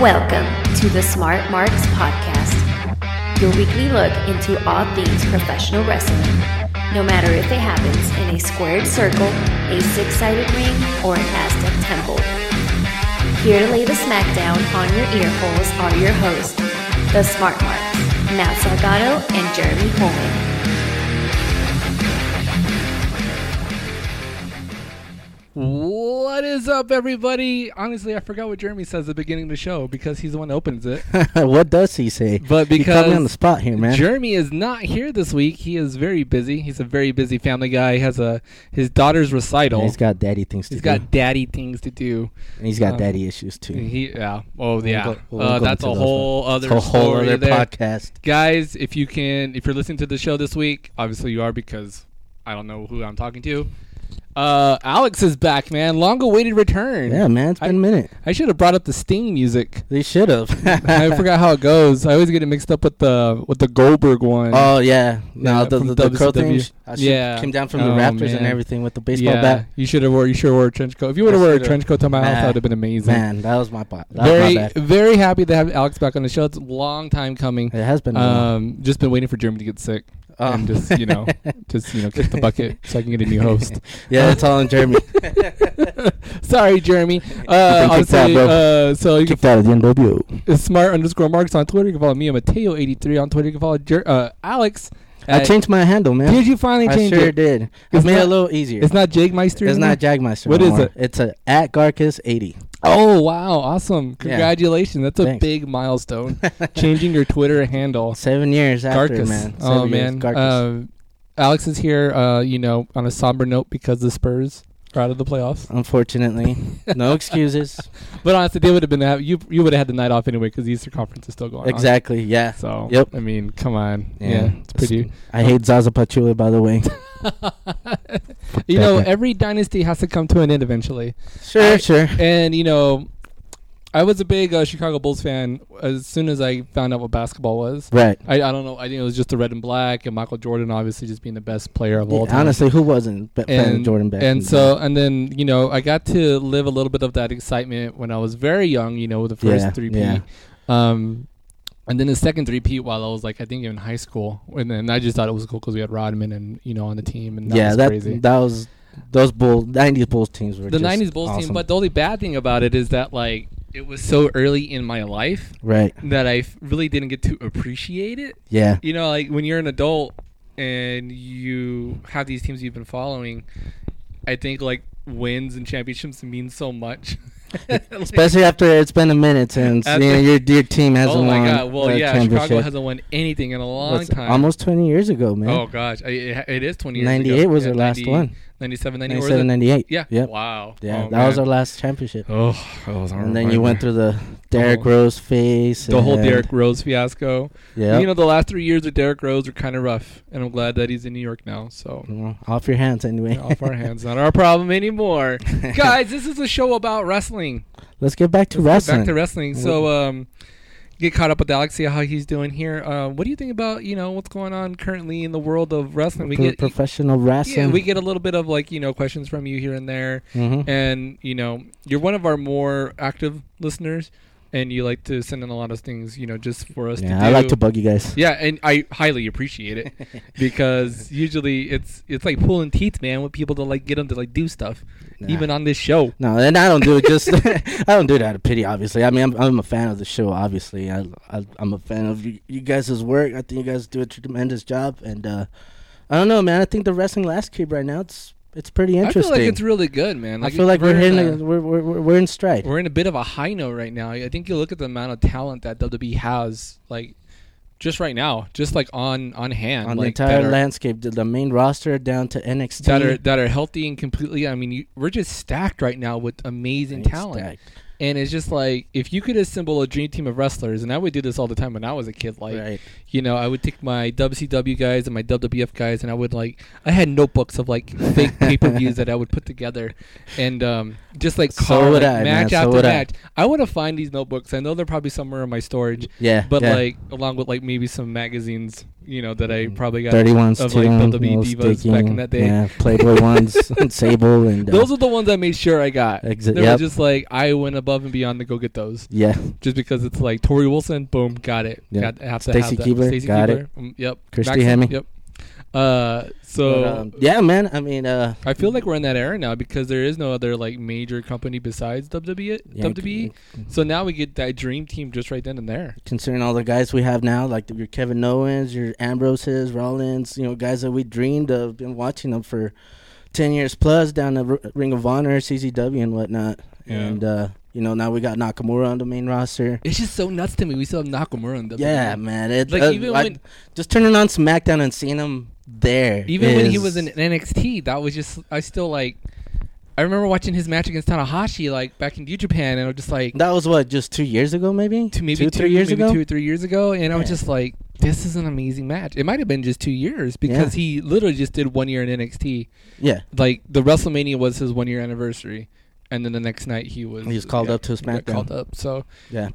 Welcome to the Smart Marks Podcast, your weekly look into all things professional wrestling, no matter if it happens in a squared circle, a six-sided ring, or an Aztec temple. Here to lay the smackdown on your ear holes are your hosts, the Smart Marks, Matt Salgado and Jeremy Holman. What is up, everybody? Honestly, I forgot what Jeremy says at the beginning of the show because he's the one that opens it. What does he say? But because you caught me on the spot here, man. Jeremy is not here this week. He is very busy. He's a very busy family guy. He has his daughter's recital. And he's got daddy things to do. He's got daddy things to do. And he's got daddy issues, too. That's a whole other podcast. Guys, if you're listening to the show this week, obviously you are because I don't know who I'm talking to. Alex is back, man. Long-awaited return. Yeah, man. It's been a minute. I should have brought up the Sting music. They should have. I forgot how it goes. I always get it mixed up with the Goldberg one. Oh yeah. No, the crow thing. Yeah. Came down from the Raptors and everything with the baseball bat. You should have wore a trench coat. If you would have worn a trench coat to my house, that would have been amazing. Man, that was my bad. Very happy to have Alex back on the show. It's a long time coming. It has been. Just been waiting for Jeremy to get sick. And just kick the bucket so I can get a new host. Yeah, that's all on Jeremy. Sorry, Jeremy. So you can kick that at the NWO. It's Smart_Marks on Twitter. You can follow me. I'm Mateo83 on Twitter. You can follow Alex. I changed my handle, man. Did you finally change it? I sure did. It's made it a little easier. It's not Jagmeister. It's not Jagmeister. What is it? It's at Garcus80. Oh, wow. Awesome. Congratulations. Yeah. That's a big milestone. Changing your Twitter handle. 7 years after, Garcus. man. Oh, man. Alex is here, on a somber note because the Spurs are out of the playoffs. Unfortunately. No excuses. But honestly, they would have been you would have had the night off anyway because the Easter Conference is still going on. Exactly, yeah. So, yep. I mean, come on. Yeah, it's pretty. I hate Zaza Pachulia, by the way. Every dynasty has to come to an end eventually. Sure. And, I was a big Chicago Bulls fan as soon as I found out what basketball was. Right. I don't know. I think it was just the red and black and Michael Jordan obviously just being the best player of all time. Honestly, who wasn't playing Jordan back then? And then, I got to live a little bit of that excitement when I was very young, with the first three-peat. Yeah. And then the second three-peat while I was I think in high school. And then I just thought it was cool because we had Rodman and, on the team. And that was crazy. That was, those 90s Bulls teams were the just 90s Bulls awesome. team. But the only bad thing about it is that, it was so early in my life that I really didn't get to appreciate it. Yeah. When you're an adult and you have these teams you've been following, I think wins and championships mean so much. Especially after it's been a minute since your team hasn't won. Oh my God! Well, Chicago hasn't won anything in a long time. Almost 20 years ago, man. Oh gosh, it is 20 years 98 ago. was our last one. 97, 98. Yeah. Yep. Wow. Yeah, that was our last championship. Oh, that was and then you went through the Derrick Rose phase. The whole Derrick Rose fiasco. Yeah. The last 3 years of Derrick Rose are kind of rough, and I'm glad that he's in New York now. So off your hands anyway. Off our hands, not our problem anymore. Guys, this is a show about wrestling. Let's get back to wrestling. So, get caught up with Alex, see how he's doing here. What do you think about, what's going on currently in the world of wrestling? We get professional wrestling. Yeah, we get a little bit of questions from you here and there. Mm-hmm. And, you're one of our more active listeners. And you like to send in a lot of things, just for us to do. Yeah, I like to bug you guys. Yeah, and I highly appreciate it because usually it's like pulling teeth, man, with people to get them to do stuff, even on this show. No, and I don't do it I don't do it out of pity, obviously. I mean, I'm a fan of the show, obviously. I'm a fan of you guys' work. I think you guys do a tremendous job, and I don't know, man. I think the wrestling landscape right now it's pretty interesting. I feel like it's really good, man. I feel like we're in stride. We're in a bit of a high note right now. I think you look at the amount of talent that WWE has, just right now, just on hand. On the entire landscape, the main roster down to NXT. That are healthy and completely, we're just stacked right now with amazing talent. Stacked. And it's just if you could assemble a dream team of wrestlers, and I would do this all the time when I was a kid, I would take my WCW guys and my WWF guys, and I would I had notebooks of fake pay-per-views that I would put together, and just so would I, match man. after So match. I want to find these notebooks. I know they're probably somewhere in my storage, but along with maybe some magazines that I probably got 31s of like WWE Divas back in that day. Yeah, Playboy ones, and Sable, and those are the ones I made sure I got. They were yep. just like I went above and beyond to go get those. Yeah, just because it's like Tori Wilson, boom, got it. Yep. Stacey Keibler, got it. Yep. Christy Hemme. Yep. Yeah, man. I mean, I feel like we're in that era now because there is no other like major company besides WWE. So now we get that dream team just right then and there. Considering all the guys we have now, like your Kevin Owens, your Ambroses, Rollins, guys that we dreamed of, been watching them for 10 years plus down the Ring of Honor, CZW, and whatnot. Yeah. And now we got Nakamura on the main roster. It's just so nuts to me. We still have Nakamura on WWE. Yeah, man. Even when just turning on SmackDown and seeing him there. Even when he was in NXT, that was just I remember watching his match against Tanahashi like back in New Japan, and I was just like, that was what, just 2 years ago, maybe? 2 or 3 years ago, and I was just like, this is an amazing match. It might have been just 2 years because he literally just did 1 year in NXT. Yeah, like the WrestleMania was his 1 year anniversary, and then the next night he was called up to SmackDown. Called up, so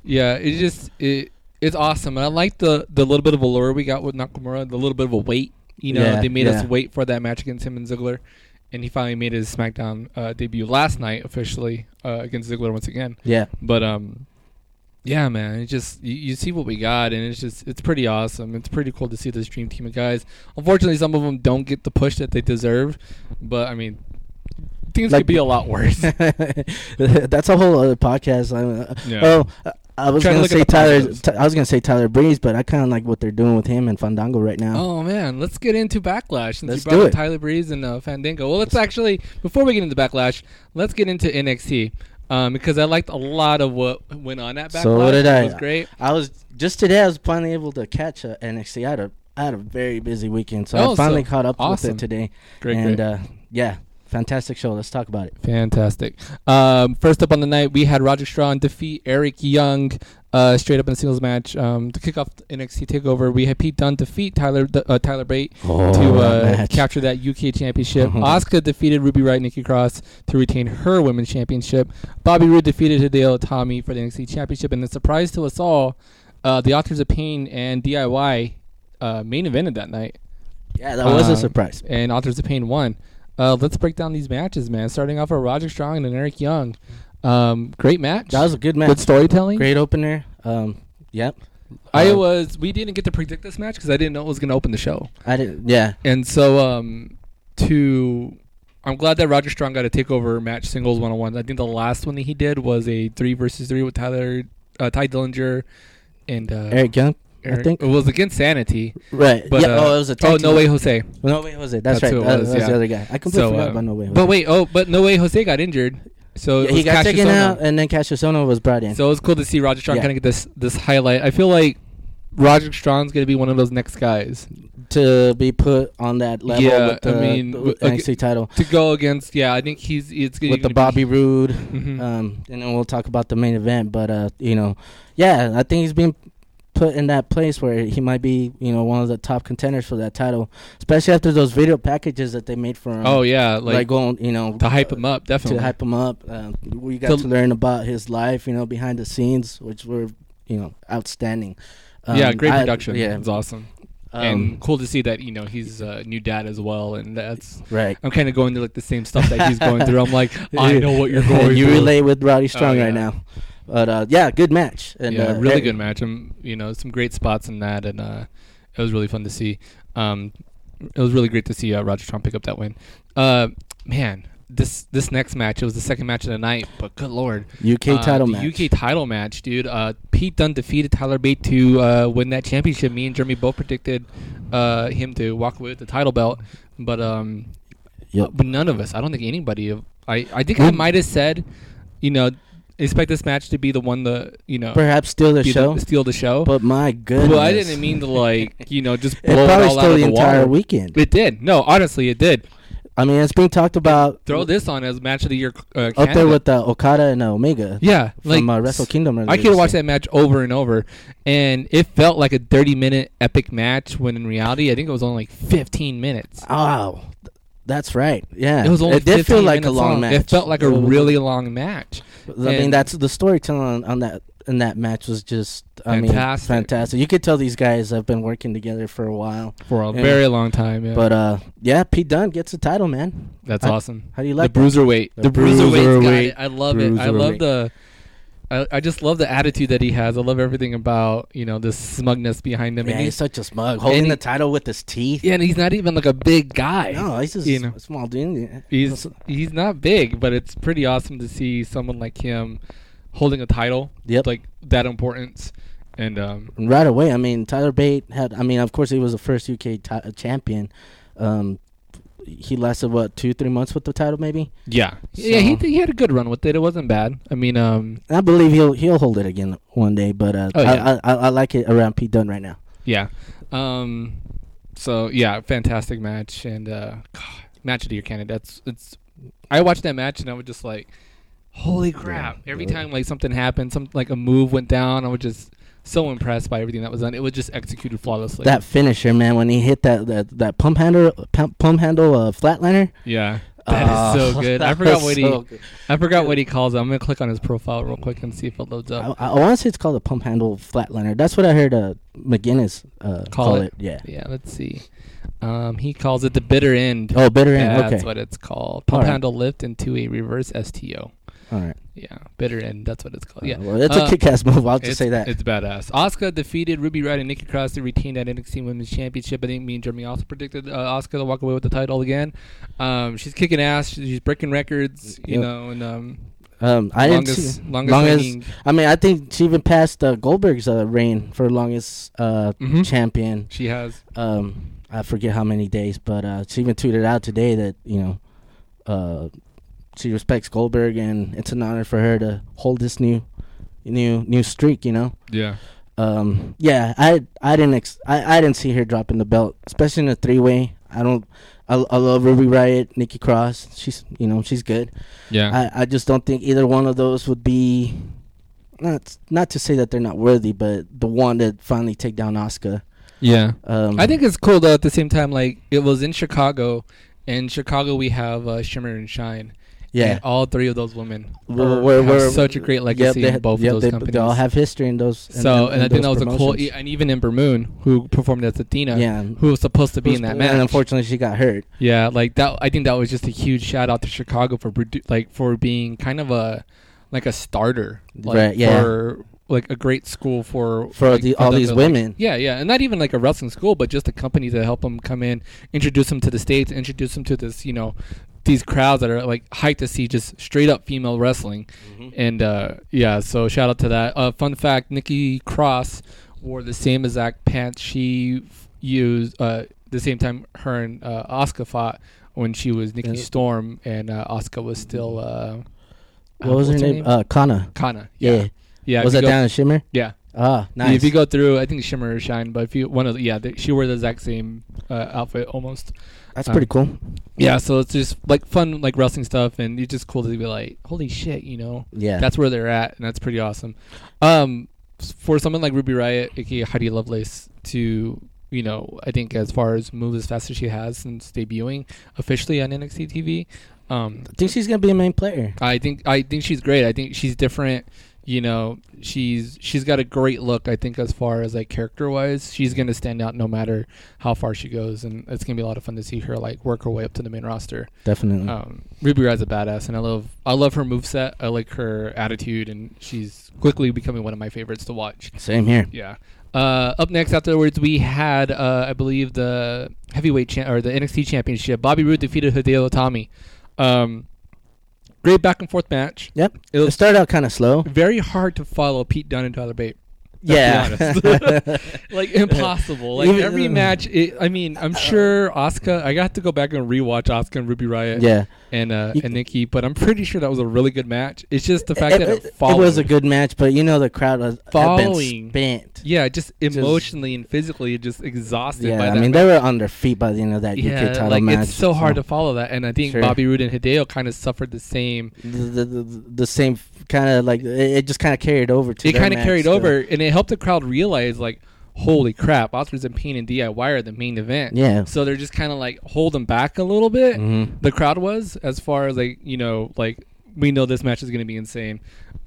it's awesome, and I like the little bit of allure we got with Nakamura, the little bit of a wait. They made us wait for that match against him and Ziggler. And he finally made his SmackDown debut last night officially against Ziggler once again. Yeah. But yeah, man, it just you see what we got, and it's pretty awesome. It's pretty cool to see this dream team of guys. Unfortunately, some of them don't get the push that they deserve. But I mean, things could be a lot worse. That's a whole other podcast. I was gonna say Tyler Breeze, but I kind of like what they're doing with him and Fandango right now. Oh man, let's get into Backlash since let's you brought up Tyler Breeze and Fandango. Well, let's actually, before we get into Backlash, let's get into NXT because I liked a lot of what went on at Backlash. So did I. It was great. I was finally able to catch NXT. I had a very busy weekend, so I finally caught up with it today. Great. Yeah. Fantastic show. Let's talk about it. Fantastic. First up on the night, we had Roderick Strong defeat Eric Young straight up in a singles match to kick off NXT TakeOver. We had Pete Dunne defeat Tyler Bate to capture that UK championship. Asuka defeated Ruby Riott, Nikki Cross to retain her women's championship. Bobby Roode defeated Hideo Itami for the NXT championship. And the surprise to us all, the Authors of Pain and DIY main evented that night. Yeah, that was a surprise. And Authors of Pain won. Let's break down these matches, man. Starting off with Roderick Strong and Eric Young. Great match. That was a good match. Good storytelling. Great opener. Yep. We didn't get to predict this match because I didn't know it was going to open the show. I didn't. Yeah. And so I'm glad that Roderick Strong got a TakeOver match singles 1-on-1. I think the last one that he did was a 3-versus-3 with Ty Dillinger and Eric Young. I think it was against Sanity, right? But, it was a No Way Jose. No Way Jose. That's right. That was the other guy. I completely forgot about No Way Jose. But No Way Jose got injured, so he got taken out, and then Cassius Ohno was brought in. So it was cool to see Roderick Strong kind of get this highlight. I feel like Roderick Strong's going to be one of those next guys to be put on that level with the NXT title to go against. Yeah, I think it's with the Bobby Roode, and then we'll talk about the main event. But I think he's been put in that place where he might be, one of the top contenders for that title, especially after those video packages that they made for him. Oh yeah, like going, to hype him up, definitely to hype him up. We got to learn about his life, behind the scenes, which were, outstanding. Great production. It was awesome. And cool to see that he's a new dad as well, and that's right. I'm kind of going through like the same stuff that he's going through. I'm like, I know what you're going through. You relate with Roddy Strong right now. But good match. And, really good match. Some great spots in that, and it was really fun to see. It was really great to see Roderick Strong pick up that win. Man, this next match, it was the second match of the night, but good lord, UK title match. UK title match, dude. Pete Dunne defeated Tyler Bate to win that championship. Me and Jeremy both predicted him to walk away with the title belt, but but none of us. I don't think anybody. I think I might have said, expect this match to be the one perhaps steal the show. But my goodness. Well, I didn't mean to just blow it all out of the entire water. Weekend. It did. No, honestly, it did. I mean, it's being talked about. Throw this on as match of the year. Up there with Okada and Omega. Yeah, from Wrestle Kingdom. I could watch that match over and over, and it felt like a 30-minute epic match. When in reality, I think it was only like 15 minutes. Oh, that's right. Yeah, it was only. It did feel like a long match. It felt like a really long match. I mean, that's the storytelling on that in that match was just fantastic. You could tell these guys have been working together for a while, for a very long time. Yeah. But Pete Dunne gets the title, man. That's awesome. How do you like the bruiserweight? The bruiserweight's got it. I love it. I love I just love the attitude that he has. I love everything about, the smugness behind him. Yeah, and he's such a smug. Holding the title with his teeth. Yeah, and he's not even like a big guy. No, he's just a small dude. He's not big, but it's pretty awesome to see someone like him holding a title. Yep. Like that importance. And right away, Tyler Bate had, of course, he was the first UK champion. He lasted 2-3 months with the title, maybe. Yeah, so, he had a good run with it. It wasn't bad. I believe he'll hold it again one day. But I like it around Pete Dunne right now. Yeah. So yeah, fantastic match and match of the year candidate. I watched that match and I was just like, holy crap! Every time like something happened, like a move went down, I was just so impressed by everything that was done. It was just executed flawlessly. That finisher, man, when he hit that pump handle flatliner. Yeah, that is so good. I forgot what he calls it. I'm gonna click on his profile real quick and see if it loads up. I want to say it's called a pump handle flatliner. That's what I heard McGuinness call it. Yeah. Let's see. He calls it the bitter end. Oh, bitter end. Okay, that's what it's called. Pump handle lift into a reverse STO. All right. Yeah, bitter end. That's what it's called. Yeah, well, it's a kick-ass move. I'll just say that. It's badass. Asuka defeated Ruby Riott and Nikki Cross to retain that NXT Women's Championship. I think me and Jeremy also predicted Asuka to walk away with the title again. She's kicking ass. She's breaking records. You know, and longest I think she even passed Goldberg's reign for longest champion. She has. I forget how many days, but she even tweeted out today that she respects Goldberg, and it's an honor for her to hold this new streak. Yeah. I didn't see her dropping the belt, especially in a 3-way. I love Ruby Riott, Nikki Cross. She's good. Yeah. I just don't think either one of those would be, not to say that they're not worthy, but the one that finally take down Asuka. Yeah. I think it's cool though. At the same time, like it was in Chicago. In Chicago, we have Shimmer and Shine. Yeah, and all three of those women have such a great legacy in both of those companies. They all have history in those. And I think that was a cool. And even Ember Moon, who performed as Athena, who was supposed to be in that match, and unfortunately she got hurt. Yeah, like that. I think that was just a huge shout out to Chicago for being kind of a starter, for like a great school for all these women. Yeah, and not even like a wrestling school, but just a company to help them come in, introduce them to the States, introduce them to this, these crowds that are like hyped to see just straight up female wrestling. And so shout out to that. Fun fact, Nikki Cross wore the same exact pants she used the same time her and Asuka fought when she was Nikki Storm and Asuka was still what was her name? Kana. Yeah. Was that down in Shimmer? Yeah. Ah, nice. If you go through, I think Shimmer or Shine, but if you she wore the exact same outfit almost. That's pretty cool. Yeah, so it's just like fun, like wrestling stuff, and it's just cool to be like, holy shit, Yeah, that's where they're at, and that's pretty awesome. For someone like Ruby Riott, aka Heidi Lovelace, to I think as far as move as fast as she has since debuting officially on NXT TV, I think she's gonna be a main player. I think she's great. I think she's different. She's got a great look. I think as far as like character wise, she's gonna stand out no matter how far she goes, and it's gonna be a lot of fun to see her like work her way up to the main roster. Definitely. Ruby Riott's a badass, and I love her moveset. I like her attitude, and she's quickly becoming one of my favorites to watch. Same here. Yeah. Up next afterwards, we had I believe the heavyweight or the NXT championship. Bobby Roode defeated Hideo Itami. Great back and forth match. Yep. It started out kind of slow. Very hard to follow Pete Dunne and Tyler Bate. Yeah. Like impossible. Like every match, I'm sure Asuka, I got to go back and rewatch Asuka and Ruby Riott and Nikki, but I'm pretty sure that was a really good match. It's just the fact that it followed. It was a good match, but the crowd was following. Spent. Yeah, just emotionally and physically just exhausted by that. They were on their feet by the end of that UK title match. It's so hard to follow that, and I think Bobby Roode and Hideo kind of suffered the same. The same kind of like it just kind of carried over to. It kind of carried over, and it helped the crowd realize like, holy crap, Ospreys and Pain and DIY are the main event. Yeah. So they're just kind of like holding back a little bit. The crowd was, as far as like like we know this match is going to be insane.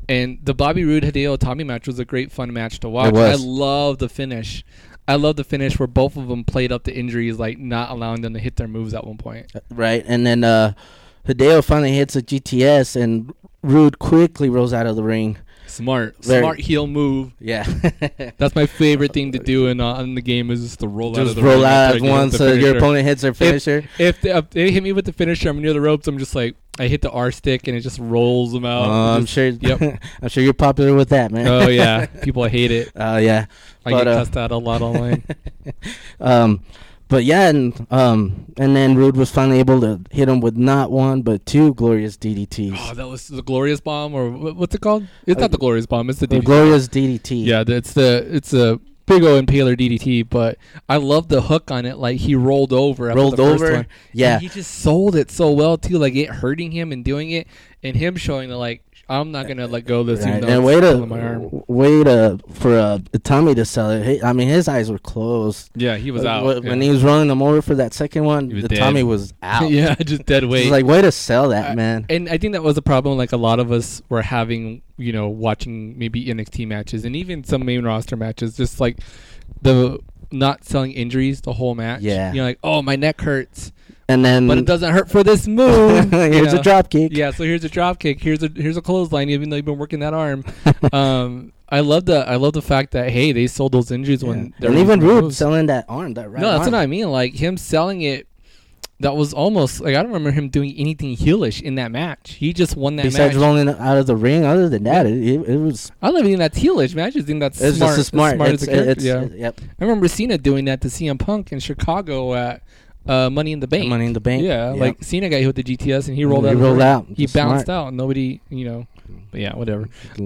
And the Bobby Roode Hideo Itami match was a great fun match to watch. It was. I love the finish. I love the finish where both of them played up the injuries, like not allowing them to hit their moves at one point. Right, and then Hideo finally hits a GTS, and Roode quickly rolls out of the ring. Smart heel move. Yeah, that's my favorite thing to do in the game is just to roll out of the ring. Just roll out once your opponent hits their finisher. If they hit me with the finisher, I'm near the ropes. I'm just like, I hit the R stick and it just rolls them out. I'm sure. Yep. I'm sure you're popular with that, man. Oh yeah, people hate it. Oh yeah, I get cussed out a lot online. But yeah, and then Roode was finally able to hit him with not one but two glorious DDTs. Oh, that was the Glorious Bomb, or what's it called? It's not the Glorious Bomb. It's the DDT. Glorious DDT. Yeah, it's a big O impaler DDT. But I love the hook on it. Like he rolled over. Yeah, and he just sold it so well too. Like it hurting him and doing it, and him showing that like, I'm not gonna let go of this. Right. And wait for Tommy to sell it. I mean, his eyes were closed. Yeah, he was out when he was rolling them over for that second one. The Tommy was out. Yeah, just dead weight. It's like, way to sell that, man. And I think that was a problem. Like a lot of us were having, watching maybe NXT matches and even some main roster matches, just like the not selling injuries the whole match. Yeah, like, oh, my neck hurts. And then, but it doesn't hurt for this move. Here's a drop kick. Yeah, so here's a drop kick. Here's a clothesline. Even though you've been working that arm, I love the fact that they sold those injuries when and even Roode selling that arm, that right. No, that's arm. what I mean. Like him selling it. That was almost like I don't remember him doing anything heelish in that match. He just won that match. Besides rolling out of the ring, other than that, it was. I don't even think that's heelish, man. I just think that's smart. Just smart. As a character. Yep. I remember Cena doing that to CM Punk in Chicago at Money in the Bank. Money in the Bank. Yeah, like Cena got hit with the GTS and he rolled out. He rolled out. He bounced out. And nobody, But yeah, whatever.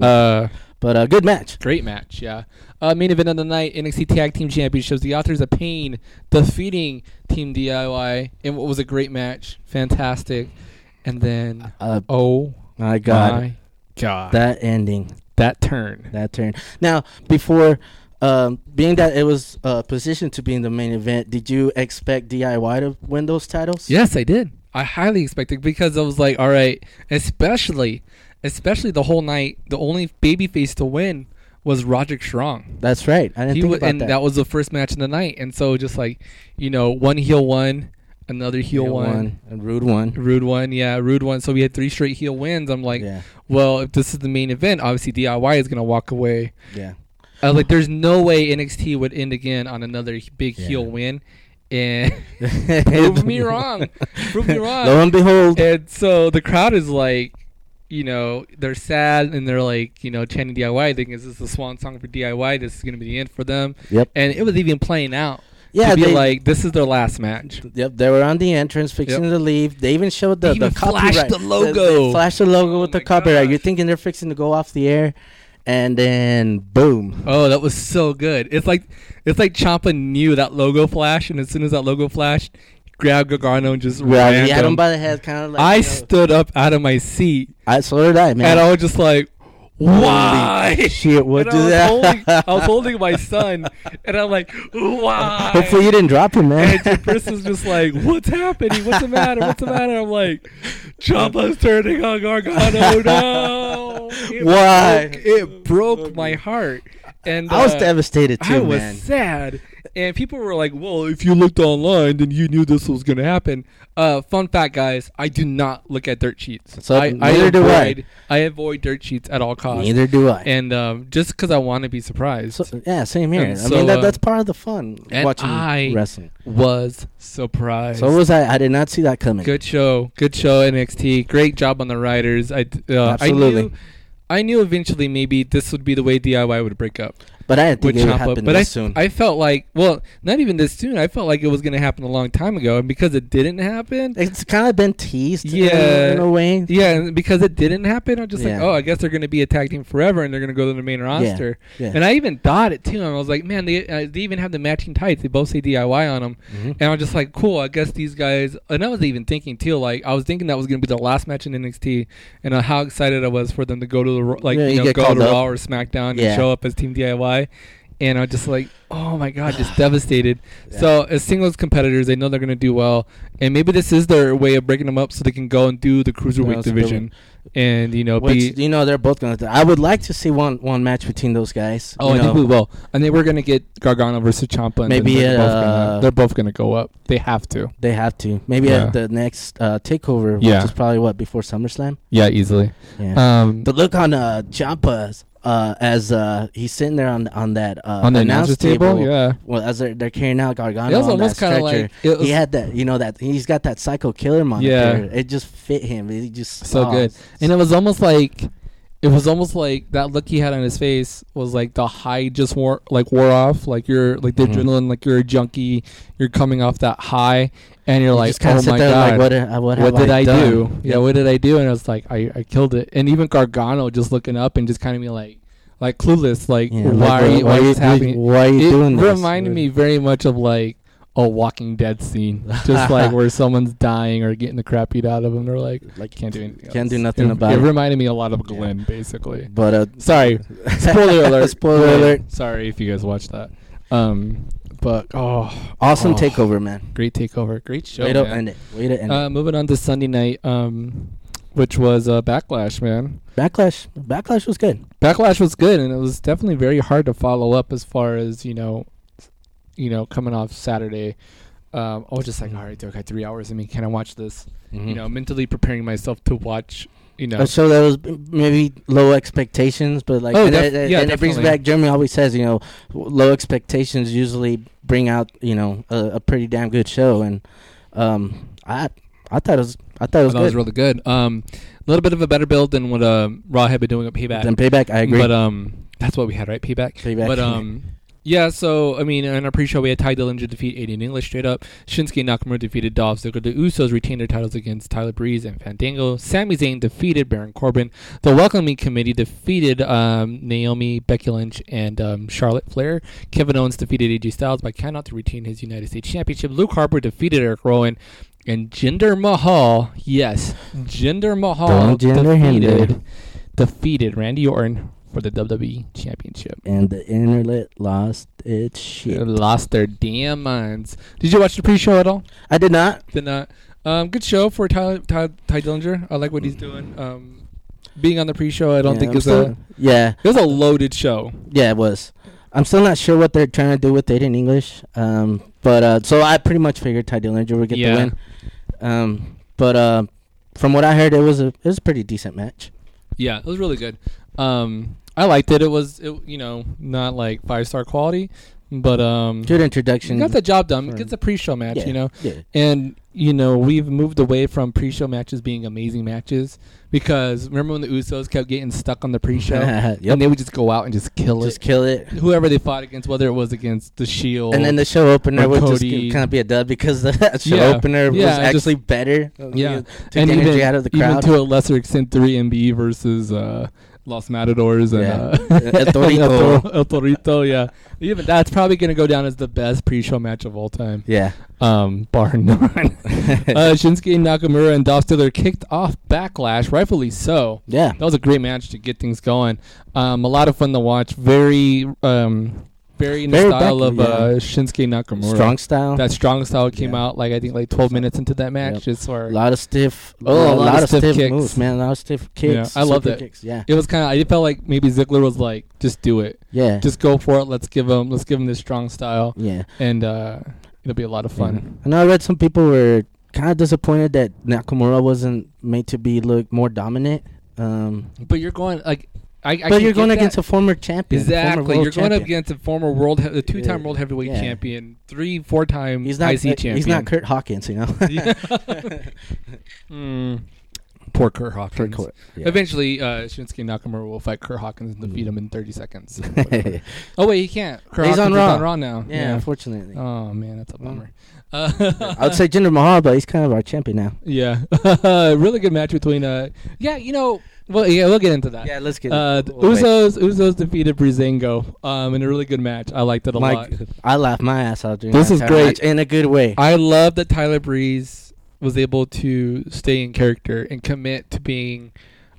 But a good match. Great match, yeah. Main event of the night, NXT Tag Team Championships. The Authors of Pain defeating Team DIY in what was a great match. Fantastic. And then, oh my God. That ending. That turn. Now, before, being that it was positioned to be in the main event, did you expect DIY to win those titles? Yes, I did. I highly expected because I was like, all right, especially the whole night, the only babyface to win was Roderick Strong. That's right. I didn't think about and that was the first match of the night. And so just like, one heel won, another heel won. And Roode won. Roode won. So we had 3 straight heel wins. I'm like, well, if this is the main event, obviously DIY is going to walk away. Yeah. I was like, there's no way NXT would end again on another big heel win. And prove me wrong. Lo and behold. And so the crowd is like, they're sad and they're like, chanting DIY, thinking, is this the swan song for DIY? This is going to be the end for them. Yep. And it was even playing out. Yeah, to be like, this is their last match. Yep, they were on the entrance fixing to leave. They even showed the copyright. Flashed the logo. They flashed the logo with the copyright. You're thinking they're fixing to go off the air. And then boom! Oh, that was so good. It's like Ciampa knew that logo flash, and as soon as that logo flashed, he grabbed Gargano and just ran. He had him by the head, kind of like. I stood up out of my seat. So did I, man. And I was just like, why? Shit, what do that? I was holding my son, and I'm like, why? Hopefully you didn't drop him, man. And Chris was just like, what's happening? What's the matter? I'm like, Ciampa's turning on Gargano. No. Why? It broke my heart. And I was devastated too, man. I was sad. And people were like, well, if you looked online, then you knew this was going to happen. Fun fact, guys, I do not look at dirt sheets. So neither do I. I avoid dirt sheets at all costs. Neither do I. And just because I want to be surprised. So, yeah, same here. I mean, that's part of the fun, watching wrestling. Was surprised. So was I. I did not see that coming. Good show, NXT. Great job on the writers. Absolutely. I knew eventually maybe this would be the way DIY would break up. But I didn't think it would happen this soon. I felt like, well, not even this soon. I felt like it was going to happen a long time ago. And because it didn't happen. It's kind of been teased in a way. Yeah, and because it didn't happen, I'm just like, I guess they're going to be a tag team forever and they're going to go to the main roster. Yeah. And I even thought it too. And I was like, man, they even have the matching tights. They both say DIY on them. Mm-hmm. And I'm just like, cool, I guess these guys. And I was even thinking too, like, I was thinking that was going to be the last match in NXT. And how excited I was for them to go to the, go to Raw or SmackDown and show up as Team DIY. And I'm just like, oh my God, just devastated. Yeah. So as singles competitors, they know they're going to do well. And maybe this is their way of breaking them up so they can go and do the cruiserweight division. And, they're both going to. I would like to see one match between those guys. Oh, I think we will. And then we're going to get Gargano versus Ciampa. And maybe they're both going to go up. They have to. Maybe at the next TakeOver, which is probably before SummerSlam. Yeah, easily. Yeah. The look on Ciampa's. As he's sitting there on that announce table, yeah. Well, as they're carrying out Gargano, it was almost kind of like he had that, that he's got that Psycho Killer moniker. Yeah, it just fit him. It just so good, and it was almost like that look he had on his face was like the high just wore off, like you're like the adrenaline, like you're a junkie, you're coming off that high. And you're like, oh my God, like, what did I do? Yeah, what did I do? And I was like, I killed it. And even Gargano just looking up and just kind of being like clueless, like, why are you happening? Why are you doing this? It reminded me very much of like a Walking Dead scene, just like where someone's dying or getting the crap beat out of them. They're like can't do anything. Can't do nothing about it. It reminded me a lot of Glenn, basically. But sorry, spoiler alert. Spoiler alert. Sorry if you guys watched that. But awesome takeover, man! Great takeover, great show. Way to end it. Moving on to Sunday night, which was Backlash, man. Backlash was good. Backlash was good, and it was definitely very hard to follow up as far as coming off Saturday. I was just like, all right, I got 3 hours. I mean, can I watch this? Mentally preparing myself to watch. So that was maybe low expectations, but like, and it brings back. Jeremy always says, low expectations usually bring out, a pretty damn good show, and I thought it was good. It was really good. A little bit of a better build than what Raw had been doing at Payback. I agree. But that's what we had, right? Payback. But yeah, so, I mean, in our pre-show, we had Ty Dillinger defeat Aiden English straight up. Shinsuke Nakamura defeated Dolph Ziggler. The Usos retained their titles against Tyler Breeze and Fandango. Sami Zayn defeated Baron Corbin. The Welcoming Committee defeated Naomi, Becky Lynch, and Charlotte Flair. Kevin Owens defeated AJ Styles by count-out to retain his United States Championship. Luke Harper defeated Eric Rowan. And Jinder Mahal, defeated Randy Orton for the WWE Championship. And the internet lost its shit. It lost their damn minds. Did you watch the pre-show at all? I did not. Good show for Ty Dillinger. I like what he's doing. Being on the pre-show, I don't think it was a loaded show. Yeah, it was. I'm still not sure what they're trying to do with Aiden English. But so I pretty much figured Ty Dillinger would get the win. But from what I heard, it was a pretty decent match. Yeah, it was really good. I liked it. It was, not like 5-star quality, but good introduction. Got the job done. It's a pre-show match, and we've moved away from pre-show matches being amazing matches because remember when the Usos kept getting stuck on the pre-show and they would just go out and just kill it. Whoever they fought against, whether it was against the Shield, and then the show opener would just kind of be a dud because the show opener was actually better. Yeah, took energy out of the crowd. Even to a lesser extent, 3MB versus Los Matadors and El Torito, yeah. Even that's probably going to go down as the best pre-show match of all time. Yeah. Bar none. Shinsuke Nakamura and Dolph Ziggler kicked off Backlash, rightfully so. Yeah. That was a great match to get things going. A lot of fun to watch. Very in the style of Shinsuke Nakamura. Strong style. That strong style came out I think 12 minutes into that match. Just a lot of stiff kicks. Moves, man. A lot of stiff kicks. Yeah, I loved it. Kicks, yeah. It was I felt like maybe Ziggler was like, just do it. Yeah. Just go for it. Let's give him this strong style. Yeah. And it'll be a lot of fun. Yeah. I know I read some people were kind of disappointed that Nakamura wasn't made to be more dominant. But you're going but you're going against a former champion. Exactly. You're going up against a former the 2-time world heavyweight champion, 3-4-time IC champion. He's not Kurt Hawkins, Poor Kurt Hawkins. Eventually, Shinsuke Nakamura will fight Kurt Hawkins and defeat him in 30 seconds. Oh, wait, he can't. He's on Raw. On Raw now. Yeah, unfortunately. Oh, man, that's a bummer. I would say Jinder Mahal, but he's kind of our champion now. Yeah. Really good match between... Well, yeah, we'll get into that. Yeah, let's get Usos defeated Breezango in a really good match. I liked it a lot. I laughed my ass out during this is great match in a good way. I love that Tyler Breeze was able to stay in character and commit to being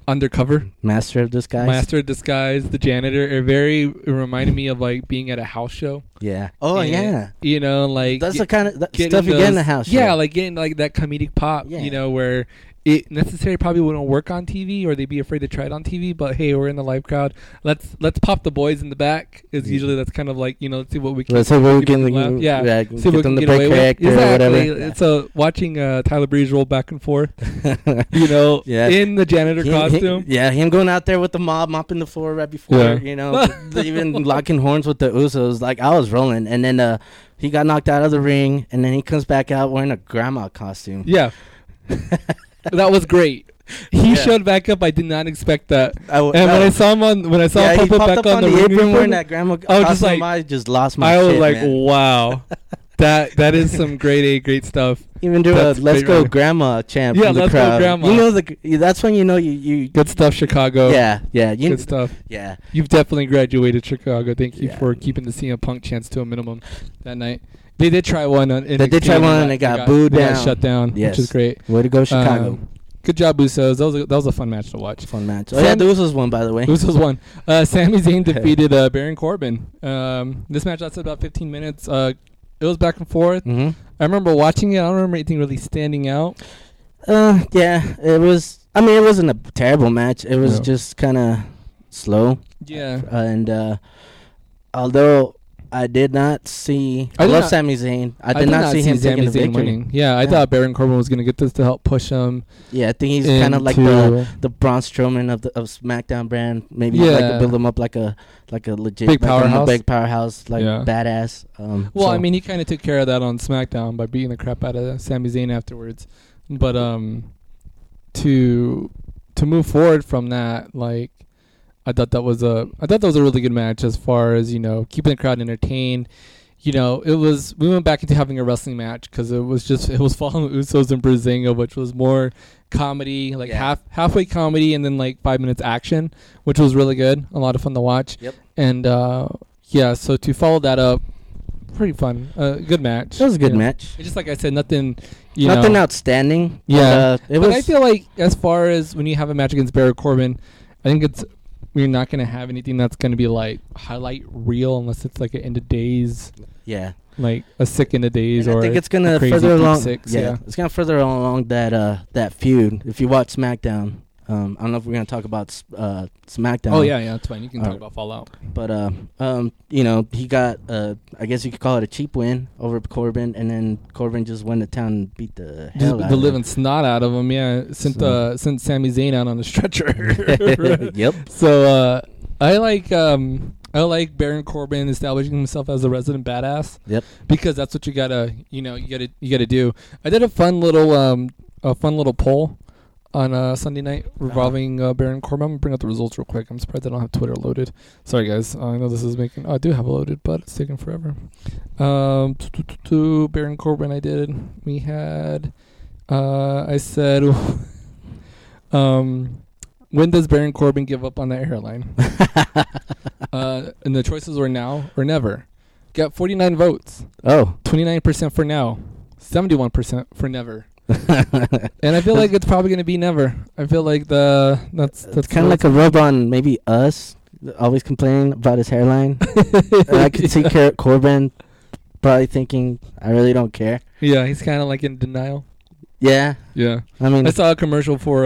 Undercover. Master of Disguise, the janitor. It reminded me of like being at a house show. Yeah. Oh, yeah. You know, like that's the kind of stuff you get in the house show. Yeah, like getting like that comedic pop. Yeah. You know, where it necessarily probably wouldn't work on TV, or they'd be afraid to try it on TV. But hey, we're in the live crowd. Let's pop the boys in the back. Is usually that's kind of like, you know, let's see what we can. Let's see what we can. Yeah, see what we can get away with. Exactly. Yeah. So watching Tyler Breeze roll back and forth, you know, in the janitor costume. Him going out there with the mob, mopping the floor right before, you know, even locking horns with the Usos. Like, I was rolling, and then he got knocked out of the ring, and then he comes back out wearing a grandma costume. Yeah. That was great. He showed back up. I did not expect that. When I saw him pop up back on the apron wearing that grandma costume, I just lost my shit. I was like, wow. That is some great stuff. Even do a "Let's Go Grandma" chant from the crowd. Go Grandma. You know, that's when you know you good stuff, Chicago. Yeah. Good stuff. Yeah. You've definitely graduated, Chicago. Thank you for keeping the CM Punk chants to a minimum that night. They did try one. And they got booed down. Got shut down, which is great. Way to go, Chicago. Good job, Usos. That was a fun match to watch. Fun match. Oh, yeah, the Usos won, by the way. Usos won. Sami Zayn defeated Baron Corbin. This match lasted about 15 minutes. It was back and forth. Mm-hmm. I remember watching it. I don't remember anything really standing out. Yeah, it was. I mean, it wasn't a terrible match. It was just kind of slow. Yeah. And although I did not see. I love Sami Zayn. I did not see him taking the victory. Winning. Yeah, I thought Baron Corbin was going to get this to help push him. Yeah, I think he's kind of like the Braun Strowman of SmackDown brand. Maybe like build him up like a legit big powerhouse, badass. Well, I mean, he kind of took care of that on SmackDown by beating the crap out of Sami Zayn afterwards. But to move forward from that, like, I thought that was a really good match as far as, you know, keeping the crowd entertained. You know, we went back into having a wrestling match because it was following Usos and Breezango, which was more comedy, like halfway comedy and then like 5 minutes action, which was really good. A lot of fun to watch. Yep. And so to follow that up, pretty fun. Good match. It was a good match. It's just like I said, nothing outstanding. Yeah. But I feel like as far as when you have a match against Baron Corbin, I think we're not going to have anything that's going to be like highlight reel unless it's like an end of days. Yeah. Like a sick end of days, or I think it's going to further along. It's going to further along that feud. If you watch SmackDown, I don't know if we're going to talk about SmackDown. Oh yeah, that's fine. You can talk about Fallout. But you know, he got I guess you could call it a cheap win over Corbin, and then Corbin just went to town and beat the hell out of him. The living snot out of him. Yeah, sent Sami Zayn out on the stretcher. Yep. So I like Baron Corbin establishing himself as a resident badass. Yep. Because that's what you gotta do. I did a fun little poll on Sunday night revolving Baron Corbin. I'm going to bring up the results real quick. I'm surprised I don't have Twitter loaded. Sorry, guys. I know this is making... I do have it loaded, but it's taking forever. Baron Corbin I did. We had... I said... when does Baron Corbin give up on that hairline? And the choices were now or never. Got 49 votes. Oh. 29% for now. 71% for never. And I feel like it's probably going to be never. I feel like that's kind of like a rub on maybe us always complaining about his hairline. I could see Corbin probably thinking, I really don't care. Yeah, he's kind of like in denial. Yeah. I mean, I saw a commercial for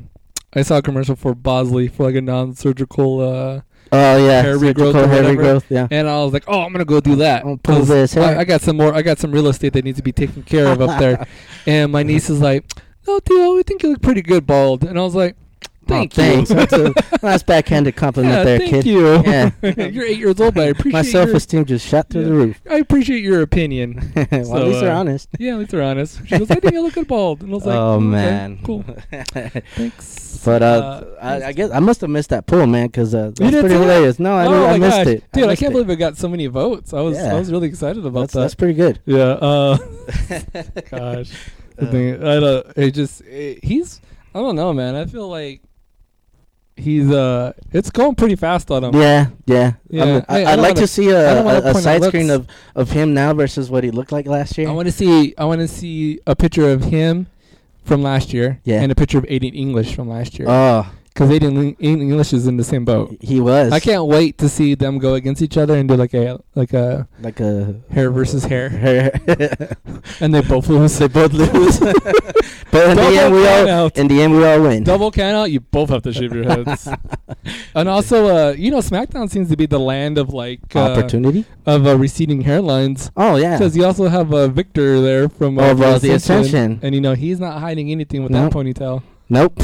Bosley for like a non-surgical hair regrowth, yeah. And I was like, I'm gonna go do that. I got some real estate that needs to be taken care of up there. And my niece is like, "No, Theo, we think you look pretty good bald." And I was like, Thanks. That's a nice backhanded compliment there, kid. Thank you. Yeah. You're 8 years old, but I appreciate my self-esteem just shot through the roof. I appreciate your opinion. Well, at least they're honest. Yeah, at least they're honest. She goes, I think you look good bald. And I was like, oh, man. Okay, cool. Thanks. But I guess I must have missed that poll, man, because that's pretty hilarious. No, I missed it. Dude, I can't believe it got so many votes. I was really excited about that. That's pretty good. Yeah. Gosh. I don't know, man. I feel like he's it's going pretty fast on him. Yeah. I'd like to see a side screen of him now versus what he looked like last year. I want to see a picture of him from last year and a picture of Aiden English from last year. Oh, because Aiden English is in the same boat. He was. I can't wait to see them go against each other and do like a hair versus hair. And they both lose. But in the end, we all win. Double count out. You both have to shave your heads. And also, SmackDown seems to be the land of opportunity of receding hairlines. Oh yeah, because you also have Victor there from the Ascension, and he's not hiding anything with that ponytail. Nope.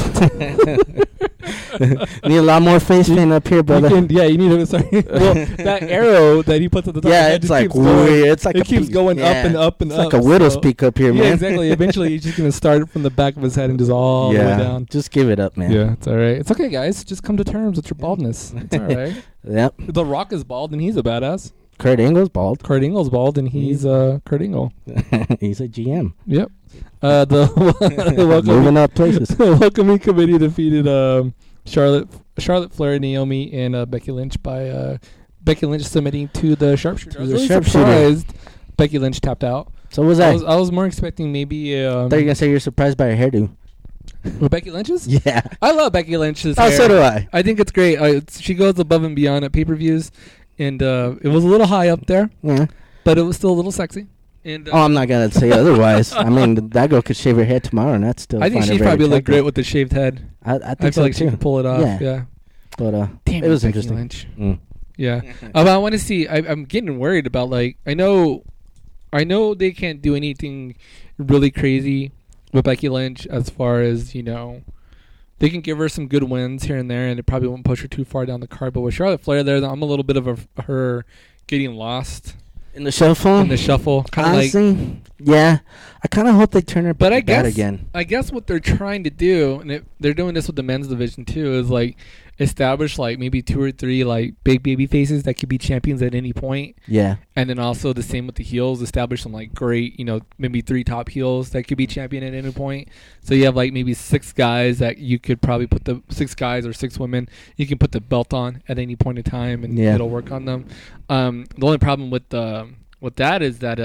Need a lot more face paint up here, brother. You need to start. Well, that arrow that he puts at the top. Yeah, it's like weird. It's like it keeps going up and up and up. It's like a widow's peak up here, man. Yeah, exactly. Eventually, he's just gonna start from the back of his head and just all the way down. Just give it up, man. Yeah, it's all right. It's okay, guys. Just come to terms with your baldness. It's all right. Yep. The Rock is bald and he's a badass. Kurt Angle's bald. Kurt Angle's bald and he's Kurt Angle. He's a GM. Yep. The moving up places. The welcoming committee defeated Charlotte Flair, Naomi, and Becky Lynch by Becky Lynch submitting to the sharpshooter. I was really surprised Becky Lynch tapped out. So was that? I was more expecting maybe. I thought you were gonna say you're surprised by her hairdo. With Becky Lynch's? Yeah. I love Becky Lynch's hair. So do I. I think it's great. She goes above and beyond at pay-per-views, and it was a little high up there, but it was still a little sexy. And, I'm not going to say otherwise. I mean, that girl could shave her head tomorrow, and that's still I think she'd probably look great with the shaved head. I feel like she could pull it off. Yeah. But damn, it was Becky interesting. Lynch. Yeah. I want to see. I'm getting worried about, I know they can't do anything really crazy with Becky Lynch as far as, they can give her some good wins here and there, and it probably won't push her too far down the card. But with Charlotte Flair there, I'm a little bit of her getting lost. In the shuffle? In the shuffle. Honestly, yeah. I kind of hope they turn her back again. I guess what they're trying to do, and they're doing this with the men's division too, is establish maybe 2 or 3 big baby faces that could be champions at any point. Yeah. And then also the same with the heels, establish some great, maybe 3 top heels that could be champion at any point. So you have maybe 6 guys that you could probably put 6 guys or 6 women you can put the belt on at any point in time, and it'll work on them. The only problem with that is that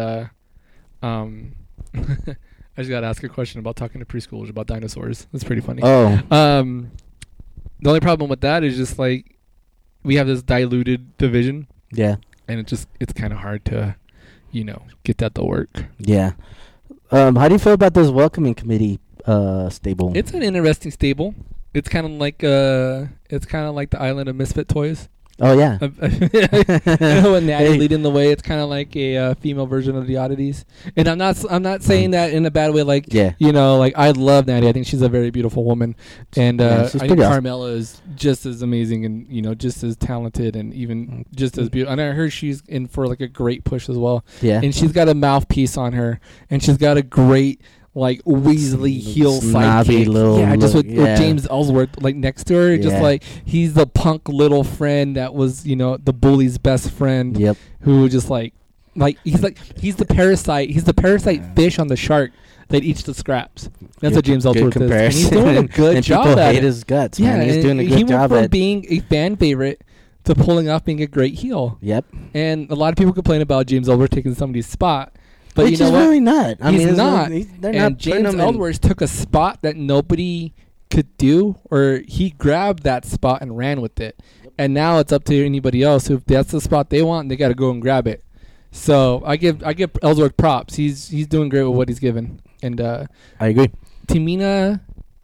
I just got to ask a question about talking to preschoolers about dinosaurs. That's pretty funny. Oh. The only problem with that is just we have this diluted division. Yeah. And it's kind of hard to, get that to work. Yeah. How do you feel about this welcoming committee stable? It's an interesting stable. It's kind of like the Island of Misfit Toys. Oh yeah. When Natty leading the way, it's kind of like a female version of the Oddities. And I'm not saying that in a bad way. I love Natty. I think she's a very beautiful woman, and I think Carmella is just as amazing and just as talented and even just as beautiful. And I heard she's in for a great push as well. Yeah. And she's got a mouthpiece on her, and she's got a great Weasley heel sidekick. With James Ellsworth next to her, he's the punk little friend that was the bully's best friend. Yep. Who just he's the parasite. He's the parasite fish on the shark that eats the scraps. That's what James Ellsworth is. And he's doing a good job people at hate his guts. Man. He's doing a good job at. He went from being a fan favorite to pulling off being a great heel. Yep. And a lot of people complain about James Ellsworth taking somebody's spot. But Which is really not. He's not. And James Ellsworth took a spot that nobody could do, or he grabbed that spot and ran with it. And now it's up to anybody else. If that's the spot they want, they got to go and grab it. So I give Ellsworth props. He's doing great with what he's given. And I agree. Tamina,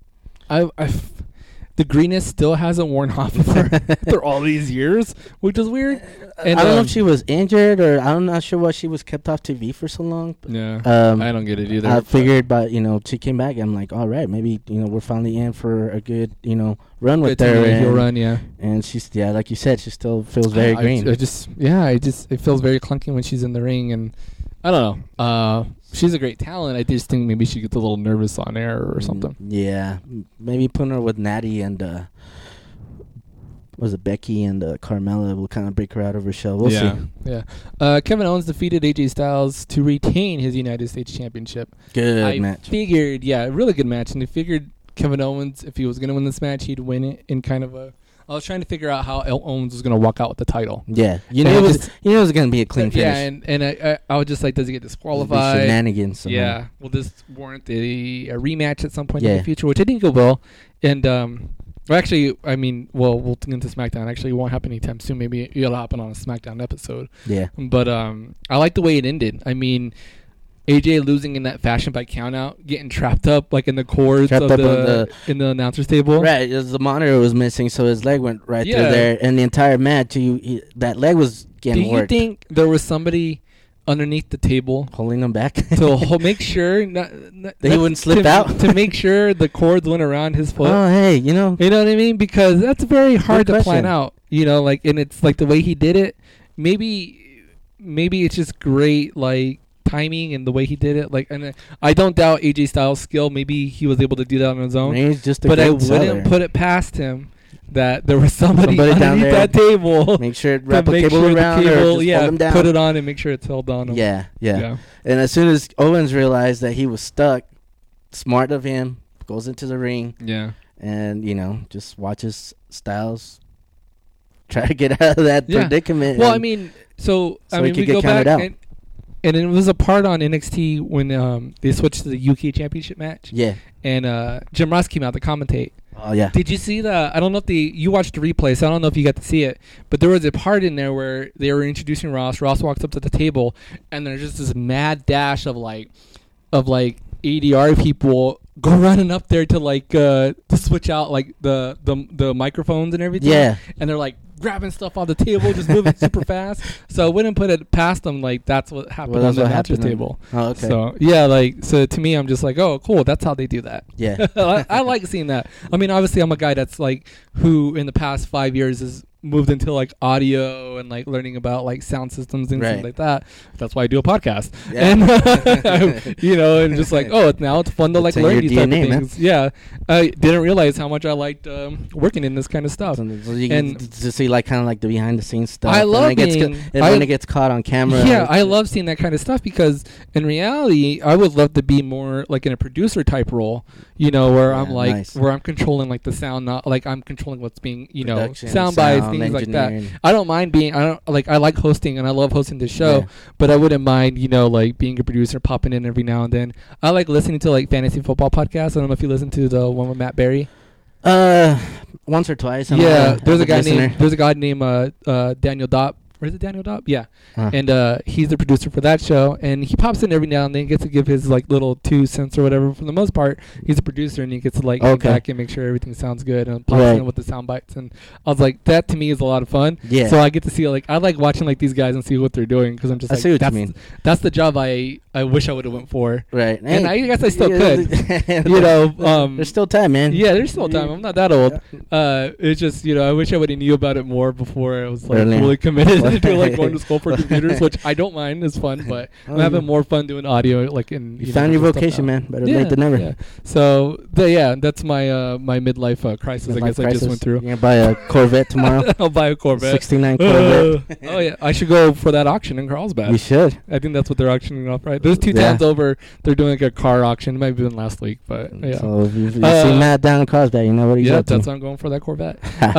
the greenness still hasn't worn off of her after all these years, which is weird. And I don't know if she was injured, or I'm not sure why she was kept off TV for so long. Yeah, I don't get it either. I figured, but she came back. I'm like, all right, maybe we're finally in for a good run with her. Heel run, yeah. And she's like you said, she still feels very green. It feels very clunky when she's in the ring, and I don't know. She's a great talent. I just think maybe she gets a little nervous on air or something. Yeah, maybe putting her with Natty and Becky and Carmella will kind of break her out of her shell. We'll see. Yeah. Kevin Owens defeated AJ Styles to retain his United States Championship. Good match. Figured, really good match, and I figured Kevin Owens, if he was going to win this match, he'd win it in kind of a. I was trying to figure out how Owens was going to walk out with the title. Yeah, it was going to be a clean finish. Yeah, and I was just like, does he get disqualified? The shenanigans. Will this warrant a rematch at some point in the future? Which I think it will. And Well, actually, I mean, we'll get into SmackDown. Actually, it won't happen anytime soon. Maybe it'll happen on a SmackDown episode. Yeah. But I like the way it ended. I mean, AJ losing in that fashion by countout, getting trapped up like in the cords of in the announcer's table. Right, the monitor was missing, so his leg went right through there, and the entire match, that leg was getting worked. Do you think there was somebody underneath the table holding him back to make sure that he wouldn't slip out, to make sure the cords went around his foot? Oh, hey, you know what I mean? Because that's very hard to plan out. You know, like, and it's like the way he did it. Maybe it's just great, like, timing and the way he did it. Like, and I don't doubt AJ Styles' skill. Maybe he was able to do that on his own. He's just but I wouldn't put it past him that there was somebody down there that table. Make sure it wrap the cable around, or just hold him down. Put it on and make sure it's held on him. Yeah. And as soon as Owens realized that he was stuck, smart of him, goes into the ring. Yeah. And, just watches Styles try to get out of that predicament. Well, I mean, we go back and it was a part on NXT when they switched to the UK Championship match. Yeah. And Jim Ross came out to commentate. Oh, yeah. Did you see I don't know if you watched the replay, so I don't know if you got to see it, but there was a part in there where they were introducing Ross. Ross walks up to the table, and there's just this mad dash of ADR people go running up there to switch out like the microphones and everything. Yeah. And they're like grabbing stuff off the table, just moving super fast. So I wouldn't put it past them. Like, that's what happened on the mattress table. Oh, okay. So yeah, so to me, I'm just like, oh, cool. That's how they do that. Yeah. I like seeing that. I mean, obviously, I'm a guy that's like who in the past 5 years has moved into like audio and like learning about like sound systems and things like that. That's why I do a podcast. Yeah. And and just like, now it's fun to like learn these type of things. Man. Yeah. I didn't realize how much I liked working in this kind of stuff. So you can to see like kind of like the behind the scenes stuff. I love when it gets caught on camera. Yeah, I love seeing that kind of stuff because in reality, I would love to be more like in a producer type role, where I'm like where I'm controlling like the sound, not like I'm controlling what's being, sound bites, things like that. I don't mind I like hosting and I love hosting this show, but I wouldn't mind, like being a producer, popping in every now and then. I like listening to like fantasy football podcasts. I don't know if you listen to the one with Matt Berry. Once or twice. There's a guy named Daniel Dopp. Or is it Daniel Dopp? Yeah. And he's the producer for that show. And he pops in every now and then, gets to give his like little 2 cents or whatever. For the most part, he's a producer and he gets to like come back and make sure everything sounds good and pops in with the sound bites. And I was like, that to me is a lot of fun. Yeah. So I get to see I like watching like these guys and see what they're doing because I'm just see what you mean. That's the job I wish I would have went for. Right. And I guess I still could. There's still time, man. Yeah, there's still time. I'm not that old. It's just I wish I would have knew about it more before I was like fully committed. To do like going to school for computers, which I don't mind. It's fun, but I'm having more fun doing audio. Like you found your vocation, man. Better late than never. Yeah. So that's my my midlife crisis. I guess I just went through. You're gonna buy a Corvette tomorrow. I'll buy a Corvette. 69 Corvette. Oh yeah, I should go for that auction in Carlsbad. You should. I think that's what they're auctioning off, right? There's 2 towns over. They're doing like a car auction. It might have been last week, but yeah. So if you see Matt down in Carlsbad, you know what he's up to. Yeah, that's why I'm going for that Corvette.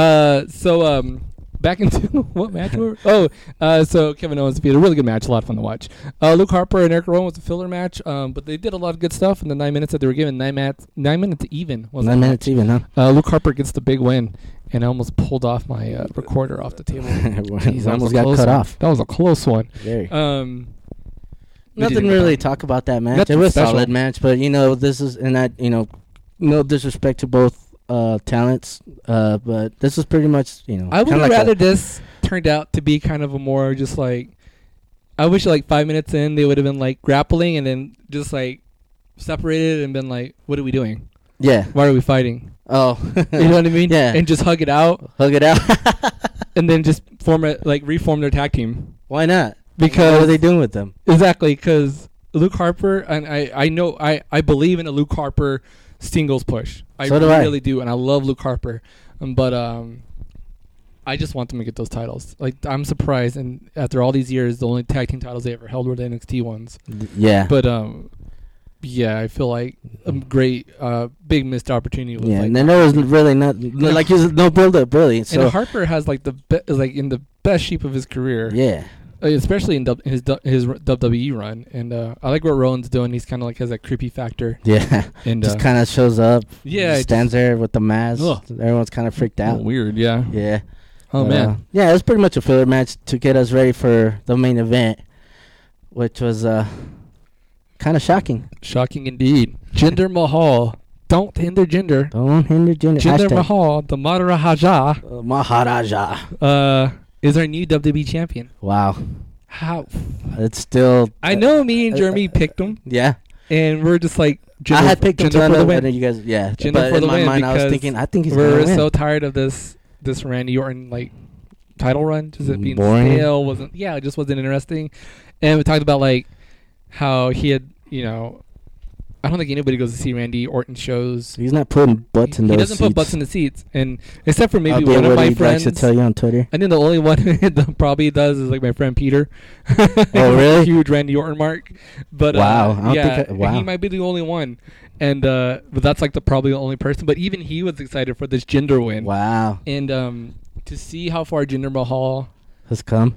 Back into what match were? So Kevin Owens defeated a really good match, a lot of fun to watch. Luke Harper and Eric Rowan was a filler match, but they did a lot of good stuff in the 9 minutes that they were given. 9 minutes even. 9 minutes even, huh? Luke Harper gets the big win, and I almost pulled off my recorder off the table. Jeez, almost got cut off. That was a close one. Very. Nothing really to talk about that match. It was a solid match, but this is no disrespect to both talents, but this is pretty much I would rather this turned out to be kind of a more just like I wish like 5 minutes in they would have been like grappling and then just like separated and been like, what are we doing? Yeah, why are we fighting? Oh, you know what I mean? Yeah, and just hug it out, and then just reform their tag team. Why not? Because what are they doing with them? Exactly, because Luke Harper and I believe in a Luke Harper singles push. I really do, and I love Luke Harper. But I just want them to get those titles. Like, I'm surprised, and after all these years, the only tag team titles they ever held were the NXT ones. Yeah. But I feel like a great, big missed opportunity. Yeah, and then there was really no build up, really. So and Harper has like in the best shape of his career. Yeah. especially in his WWE run. And I like what Rowan's doing. He's kind of like has that creepy factor. Yeah, and just kind of shows up. Yeah, stands there with the mask. Ugh. Everyone's kind of freaked out. Weird, yeah. Yeah. Oh man. Yeah, it was pretty much a filler match to get us ready for the main event, which was kind of shocking. Shocking indeed. Jinder Mahal. Don't hinder Jinder. Don't hinder Jinder. Jinder Mahal, the Maharaja. Maharaja. Is our new WWE champion. Wow. How? It's still... I know me and Jeremy picked him. Yeah. And we're just like... Jinder, I had picked Jinder for the win. You guys, yeah. Jinder but for the win. Mind, I was thinking, I think he's going to win. We're so tired of this Randy Orton, like, title run. Just it being boring. Stale. It just wasn't interesting. And we talked about, like, how he had, you know... I don't think anybody goes to see Randy Orton shows. He's not putting butts in those seats. He doesn't put butts in the seats. And except for maybe one of my friends. Likes to tell you on Twitter. I think the only one that probably does is like my friend Peter. Oh, really? Huge Randy Orton mark. But wow. He might be the only one. And but that's like probably the only person. But even he was excited for this Jinder win. Wow. And to see how far Jinder Mahal has come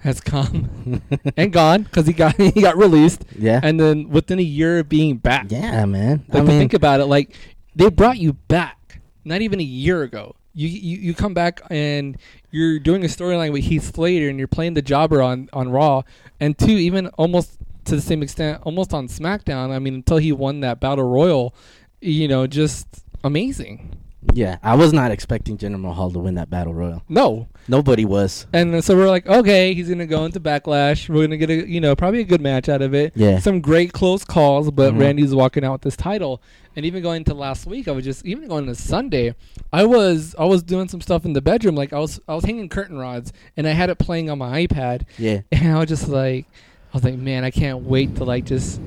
and gone because he got released. Yeah. And then within a year of being back. Yeah, man. Like, to think about it, like they brought you back not even a year ago. You come back and you're doing a storyline with Heath Slater and you're playing the jobber on Raw, and two, even almost to the same extent, almost on SmackDown. I mean, until he won that Battle Royal, you know, just amazing. Yeah, I was not expecting Jinder Mahal to win that Battle Royal. No. Nobody was. And so we're like, okay, he's going to go into Backlash. We're going to get probably a good match out of it. Yeah. Some great close calls, but Randy's walking out with this title. And even going to last week, even going to Sunday, I was doing some stuff in the bedroom. Like I was hanging curtain rods and I had it playing on my iPad. Yeah. And I was like, man, I can't wait to I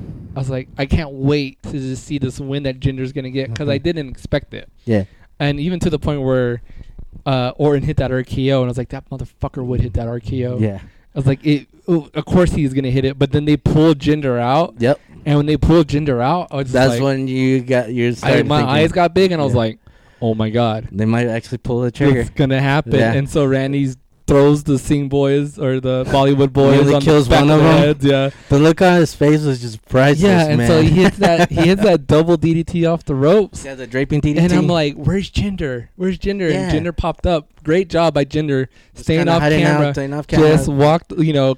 can't wait to just see this win that Jinder's going to get because I didn't expect it. Yeah. And even to the point where Orton hit that RKO, and I was like, that motherfucker would hit that RKO. Yeah. I was like, of course he's going to hit it. But then they pulled Jinder out. Yep. And when they pulled Jinder out, I was just that's when you got your my eyes got big, and I was like, oh, my God. They might actually pull the trigger. It's going to happen. Yeah. And so Randy's throws the Singh boys or the Bollywood boys really on kills the back one of of their them. heads. Yeah. The look on his face was just priceless, and man. so he hits that double DDT off the ropes. Yeah, the draping DDT. And I'm like, where's Jinder? Yeah. And Jinder popped up. Great job by Jinder staying off camera. Just walked,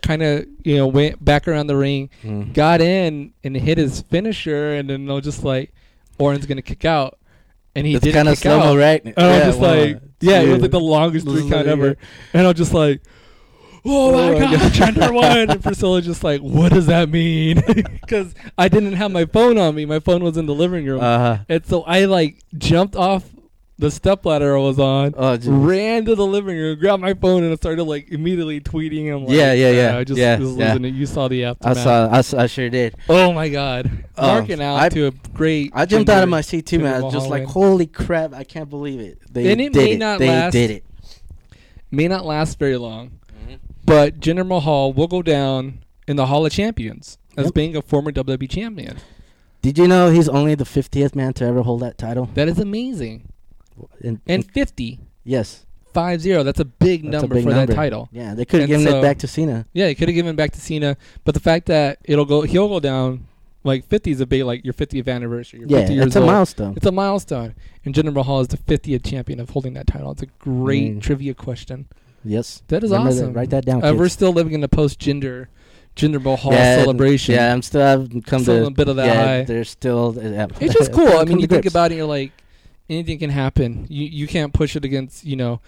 went back around the ring, got in and hit his finisher, and then just like Orton's gonna kick out. And he did kind of slow-mo, right? And I was just like, it was like the longest 3 count ever. And I was just like, oh my God, Jinder won. And Priscilla's just like, what does that mean? Because I didn't have my phone on me. My phone was in the living room. And so I jumped off the stepladder I was on, ran to the living room, grabbed my phone, and I started immediately tweeting. I'm like, I just was listening. You saw the aftermath. I sure did. Oh my God, marking out to a great. I jumped out of my seat too, man. I was just like, holy crap! I can't believe it. They did it. May not last very long, but Jinder Mahal will go down in the Hall of Champions as being a former WWE champion. Did you know he's only the 50th man to ever hold that title? That is amazing. And 50. Yes. 50. That's a big number for that title. Yeah, they could have given it back to Cena. Yeah, they could have given it back to Cena. But the fact that he'll go down, 50 is a big, your 50th anniversary. You're 50 years it's a old. milestone. It's a milestone. And Jinder Mahal is the 50th champion of holding that title. It's a great trivia question. Yes. That is awesome. Write that down, kids. We're still living in the post-Jinder Mahal celebration. Yeah, I'm still haven't come still to a bit of that high. There's still. It's just cool. I mean, you think about it, you're like, anything can happen. You can't push it against,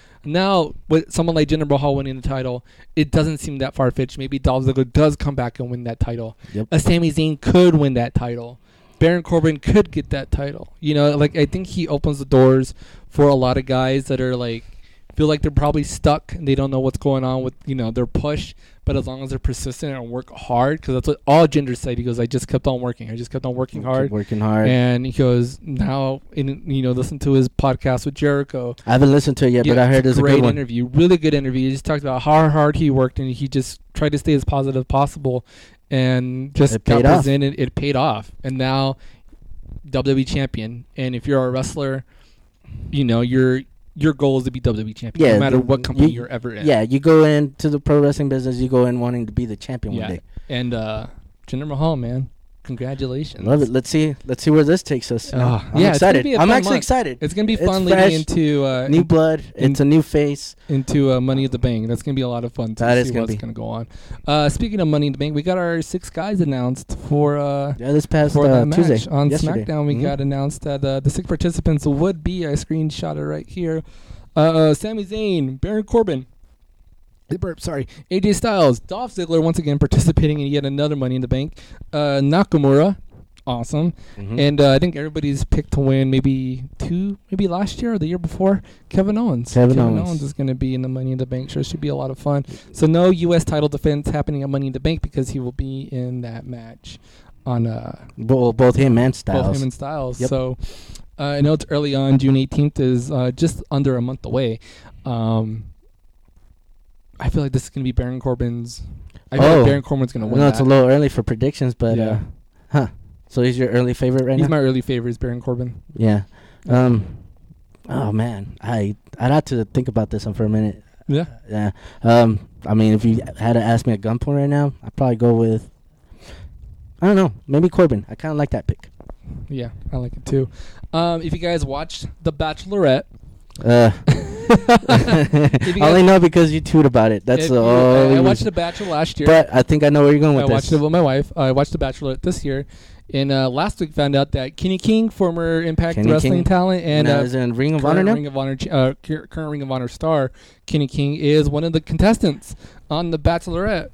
Now, with someone like Jinder Mahal winning the title, it doesn't seem that far-fetched. Maybe Dolph Ziggler does come back and win that title. Yep. Sami Zayn could win that title. Baron Corbin could get that title. I think he opens the doors for a lot of guys that are feel like they're probably stuck and they don't know what's going on with their push, but as long as they're persistent and work hard, because that's what all Jinder said. He goes, I just kept on working hard, and he goes, now listen to his podcast with Jericho. I haven't listened to it yet, but I heard it's a good one. Interview, really good interview. He just talked about how hard he worked, and he just tried to stay as positive as possible, and just got presented. It paid off, and now WWE champion. And if you're a wrestler, your goal is to be WWE champion, no matter what company you're ever in. Yeah, you go into the pro wrestling business, you go in wanting to be the champion one day. And Jinder Mahal, man, congratulations. Love it. Let's see where this takes us. I'm yeah, excited. I'm actually excited. It's gonna be fun leading into new blood. It's a new face into Money in the Bank. That's gonna be a lot of fun to see what's gonna go on. Speaking of Money in the Bank, we got our 6 guys announced for this past that Tuesday match on yesterday. SmackDown. We got announced that the 6 participants would be. I screenshot it right here. Sami Zayn, Baron Corbin. AJ Styles, Dolph Ziggler once again participating in yet another Money in the Bank. Nakamura, awesome. And I think everybody's picked to win maybe last year or the year before. Kevin Owens. Kevin Owens is going to be in the Money in the Bank. Sure, it should be a lot of fun. So no U.S. title defense happening at Money in the Bank because he will be in that match on both him and Styles. Yep. So I know it's early on. June 18th is just under a month away. I feel like this is going to be Baron Corbin's. I feel like Baron Corbin's going to win. No, it's a little early for predictions, but So he's your early favorite right now? He's my early favorite, is Baron Corbin. Yeah. Oh man, I'd have to think about this one for a minute. Yeah. Yeah. I mean, if you had to ask me at gunpoint right now, I'd probably go with, I don't know, maybe Corbin. I kind of like that pick. Yeah, I like it too. If you guys watched The Bachelorette, I only know because you tweet about it. That's I watched The Bachelor last year, but I think I know where you're going with this. I watched it with my wife. I watched The Bachelorette this year, and last week found out that Kenny King, former Impact Wrestling talent, and is in Ring of Honor now. Current Ring of Honor star Kenny King is one of the contestants on The Bachelorette,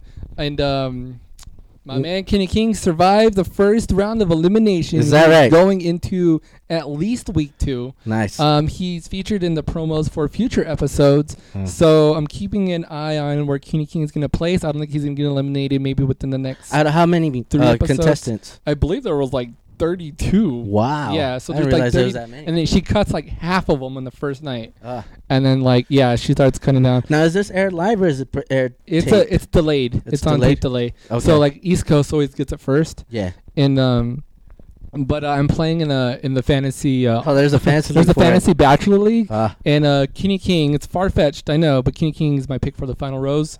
and my man Kenny King survived the first round of elimination. Is that right? Going into at least week 2. Nice. He's featured in the promos for future episodes. So I'm keeping an eye on where Kenny King is going to place. I don't think he's going to get eliminated maybe within the next... Out of how many contestants? I believe there was like 32. Wow. Yeah, so there's like 30, there was that many. And then she cuts like half of them on the first night. And then she starts cutting down. Now is this aired live or is it aired It's delayed. It's on tape delay. Okay. So like East Coast always gets it first. Yeah. And but I'm playing in the fantasy there's a fantasy there's a fantasy Bachelor League. And Kenny King, it's far-fetched, I know, but Kenny King is my pick for the final rose.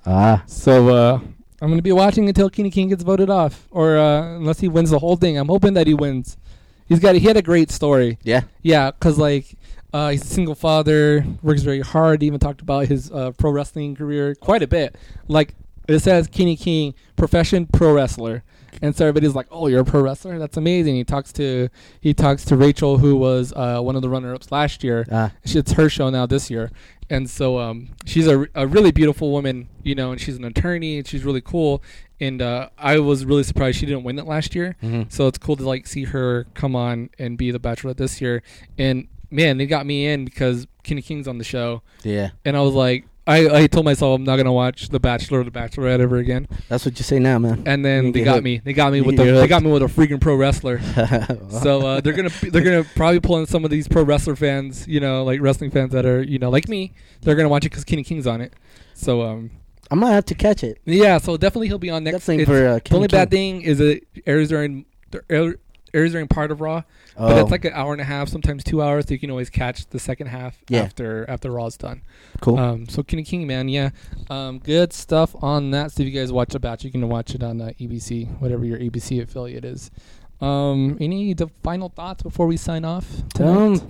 So I'm going to be watching until Kenny King gets voted off, or unless he wins the whole thing. I'm hoping that he wins. He had a great story. Yeah. Yeah, because he's a single father, works very hard. He even talked about his pro wrestling career quite a bit. Like, it says Kenny King, profession pro wrestler. And so everybody's like, "Oh, you're a pro wrestler? That's amazing." He talks to Rachel, who was one of the runner-ups last year. It's her show now this year. And so she's a really beautiful woman, and she's an attorney, and she's really cool. And I was really surprised she didn't win it last year. So it's cool to see her come on and be the Bachelorette this year. And man, they got me in because Kenny King's on the show. Yeah. And I was like, I told myself I'm not gonna watch The Bachelor or The Bachelorette ever again. That's what you say now, man. And then they got me. They got me with a freaking pro wrestler. So they're gonna probably pull in some of these pro wrestler fans, like wrestling fans that are like me. They're gonna watch it because Kenny King's on it. So I might have to catch it. Yeah. So definitely he'll be on next. Definitely for the only bad thing is it airs during part of Raw, but it's like an hour and a half, sometimes 2 hours, so you can always catch the second half after Raw's done. Cool. So Kenny King, man, good stuff on that. So if you guys watch The Batch, you can watch it on ABC, whatever your ABC affiliate is. Any final thoughts before we sign off tonight?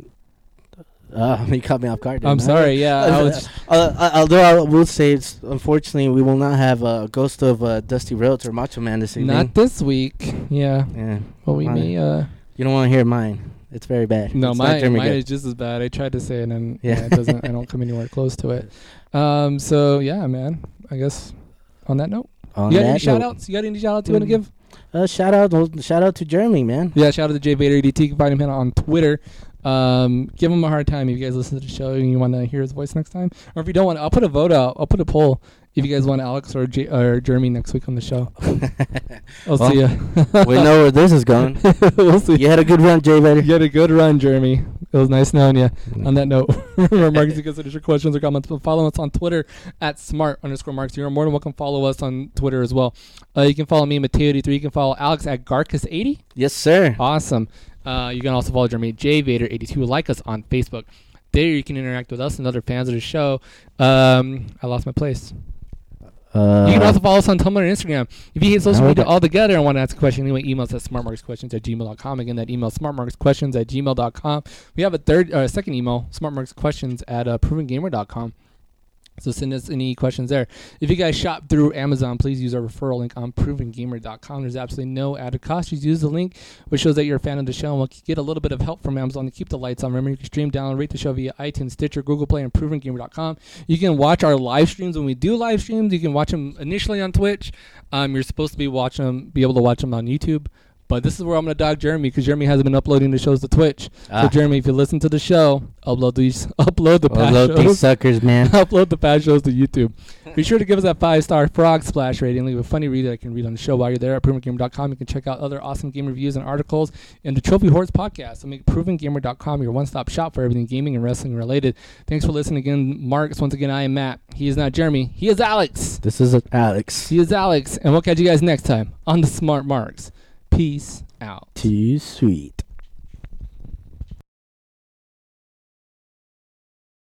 You caught me off guard. I'm sorry. Yeah. Although I will say, unfortunately, we will not have a ghost of Dusty Rhodes or Macho Man this evening. Not this week. Yeah. Yeah. Well, we may. You don't want to hear mine. It's very bad. No, mine is just as bad. I tried to say it, and it doesn't. I don't come anywhere close to it. So yeah, man. I guess on that note, you got any shout outs? You want to give? Shout out to Jeremy, man. Yeah, shout out to Jay Vader EDT. You can find him on Twitter. Give him a hard time if you guys listen to the show and you want to hear his voice next time. Or if you don't want to, I'll put a vote out. I'll put a poll if you guys want Alex or Jeremy next week on the show. I'll see ya. We know where this is going. We'll see. You had a good run, Jay Vader. You had a good run, Jeremy. It was nice knowing you. On that note, remember, Marks, you guys have your questions or comments, follow us on Twitter at @smart_Marks. You're more than welcome to follow us on Twitter as well. You can follow me, Mateo83. You can follow Alex at Garcus80. Yes, sir. Awesome. You can also follow Jeremy J Vader 82. Like us on Facebook. There you can interact with us and other fans of the show. I lost my place. You can also follow us on Tumblr and Instagram. If you hate social media altogether and want to ask a question, anyway, email us at smartmarksquestions@gmail.com. Again, that email is smartmarksquestions@gmail.com. We have a second email, smartmarksquestions@provengamer.com. So send us any questions there. If you guys shop through Amazon, please use our referral link on provengamer.com. There's absolutely no added cost. Just use the link, which shows that you're a fan of the show, and we'll get a little bit of help from Amazon to keep the lights on. Remember, you can stream, download, rate the show via iTunes, Stitcher, Google Play, and provengamer.com. You can watch our live streams when we do live streams. You can watch them initially on Twitch. You're supposed to be able to watch them on YouTube. But this is where I'm going to dog Jeremy, because Jeremy hasn't been uploading the shows to Twitch. So, Jeremy, if you listen to the show, upload these suckers, man. Upload the past shows to YouTube. Be sure to give us that 5-star Frog Splash rating. Leave a funny read that I can read on the show while you're there at provengamer.com. You can check out other awesome game reviews and articles in the Trophy Horse podcast. So make provengamer.com your one-stop shop for everything gaming and wrestling related. Thanks for listening again, Marks. Once again, I am Matt. He is not Jeremy. He is Alex. This is Alex. He is Alex. And we'll catch you guys next time on the Smart Marks. Peace out. Too sweet.